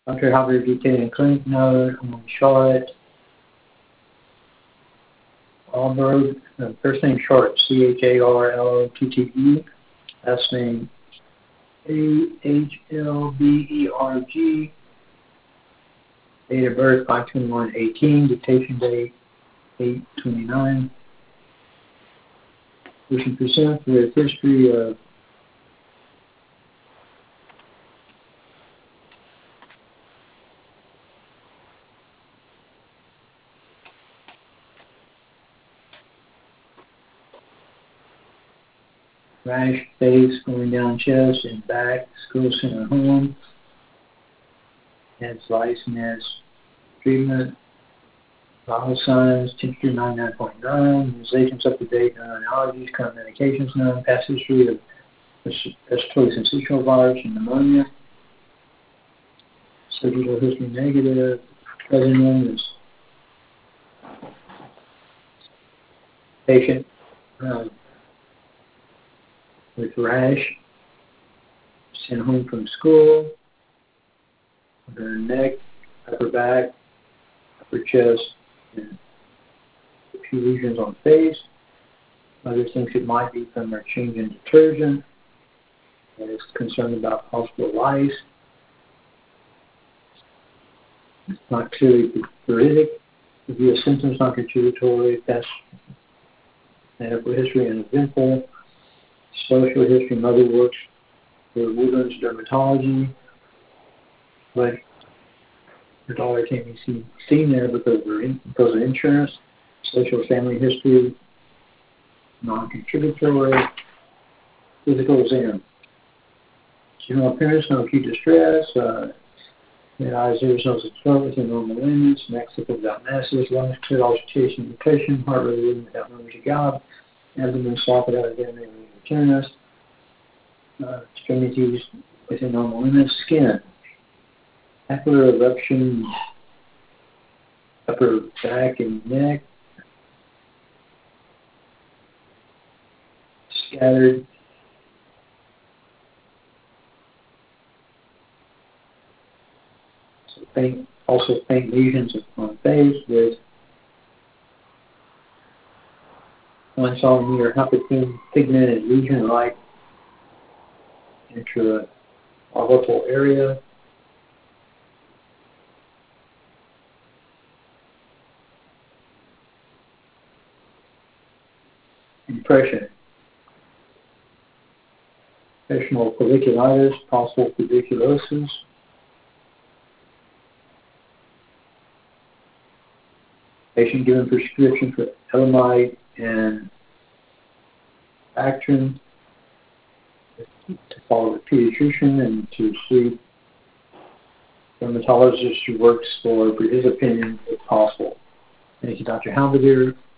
Dr. Halberd detailed clinic note on Charlotte Alberg. First name Charlotte, Charlotte, last name Ahlberg. Date of birth 5/21/18. Dictation date 8/29. We can present with history of rash, face, going down chest and back, school center home. Has license treatment. Vital signs, temperature 99.9, immunizations up to date, none allergies, current medications none, past history of respiratory syncytial virus and pneumonia. Surgical history negative. Present illness. Patient with rash, sent home from school, her neck, upper back, upper chest, and a few lesions on face. Others think it might be from her change in detergent. And is concerned about possible lice. It's not clearly pruritic. Review of symptoms, not contributory. Past medical history and eventful. Social history, mother works for Woodlands Dermatology. But her daughter can't be seen there because of insurance. Social family history, non-contributory. Physical exam. General appearance, no acute distress. Eyes, ears, nose, and throat within normal limits. Neck simple without masses. Lungs clear, auscultation, mutation. Heart rate rhythm without memory to God. Abdomen soft without examining returnus. Extremities within normal limits. Skin. Macular eruption, upper back and neck. Scattered. Also faint lesions on face with one solid near hypopigmented lesion right intra-orbital area. Impression. Impressional folliculitis, possible tuberculosis. Patient given prescription for elamide and Bactrim to follow the pediatrician and to see dermatologist who works for his opinion if possible. Thank you, Dr. Halberd.